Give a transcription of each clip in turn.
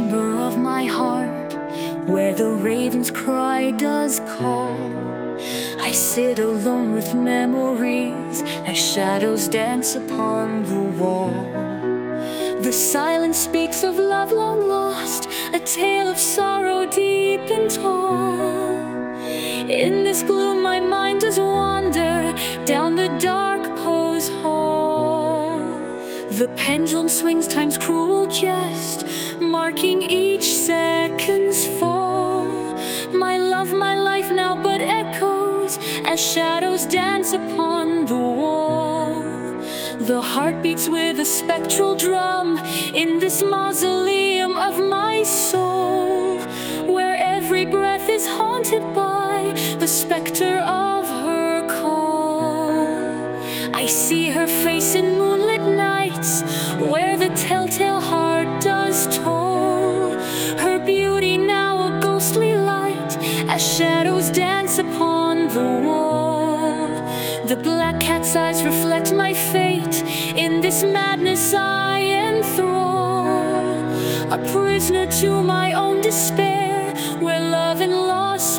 chamber of my heart, where the raven's cry does call. I sit alone with memories as shadows dance upon the wall. The silence speaks of love long lost, a tale of sorrow deep and tall. In this gloom my mind does wander down the dark Poe's hall. The pendulum swings time's cruel jest, marking each second's fall. My love, my life now but echoes as shadows dance upon the wall. The heart beats with a spectral drum in this mausoleum of my soul, where every breath is haunted by the specter of her call. I see her face in moonlit nights, where the telltale heart does toll. Her beauty now a ghostly light, as shadows dance upon the wall. The black cat's eyes reflect my fate, in this madness I enthrall. A prisoner to my own despair, where love and loss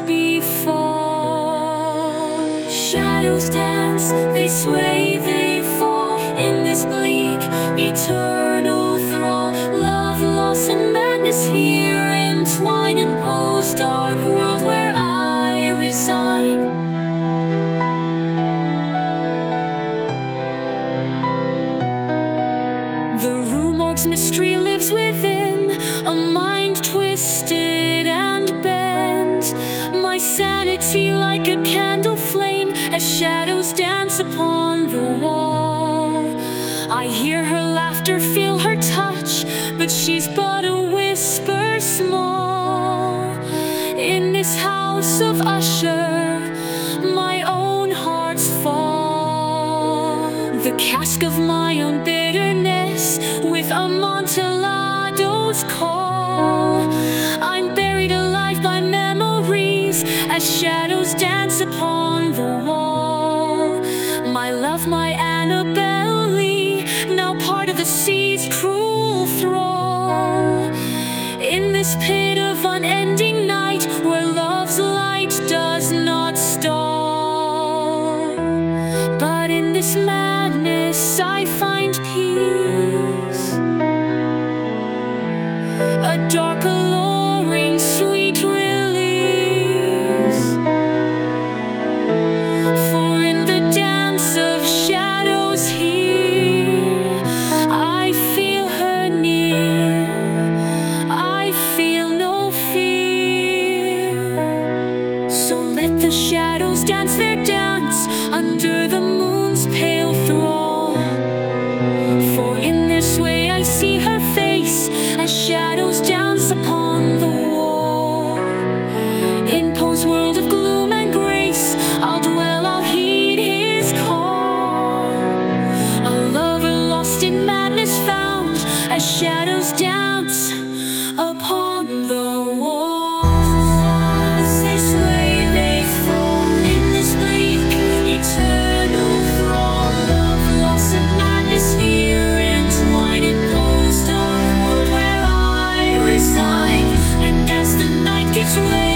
befall. Shadows dance, they sway, they fall, in this bleak, eternal thrall. Love, loss, and madness here entwine in Poe's dark world, where I resign. The Rumorg's mystery lives within a mind twisted and bent. My sanity like a candle flame as shadows dance upon the wall. I hear her laughter, feel her touch, but she's but a whisper small. In this house of Usher, my own heart's fall. The cask of my own bitterness with Amontillado's call. I'm buried alive by memories as shadows dance upon the wall. My love, my Annabelle Lee, now part of the sea's cruel thrall. In this pit of unending night, where love's light does not stall, but in this madness I find peace, a dark alluring sweet release. For in the dance of shadows here, I feel her near, I feel no fear. So let the shadows dance their dance under the moon's pale thrall. For in this way I see her face as shadows dance upon the wall. In Poe's world of gloom and grace, I'll dwell, I'll heed his call. A lover lost in madness found as shadows dance upon the wall. They sway, they fall in this bleak, eternal thrall. Love, loss, and madness here entwined in Poe's dark world, where I resign. And as the night gives way,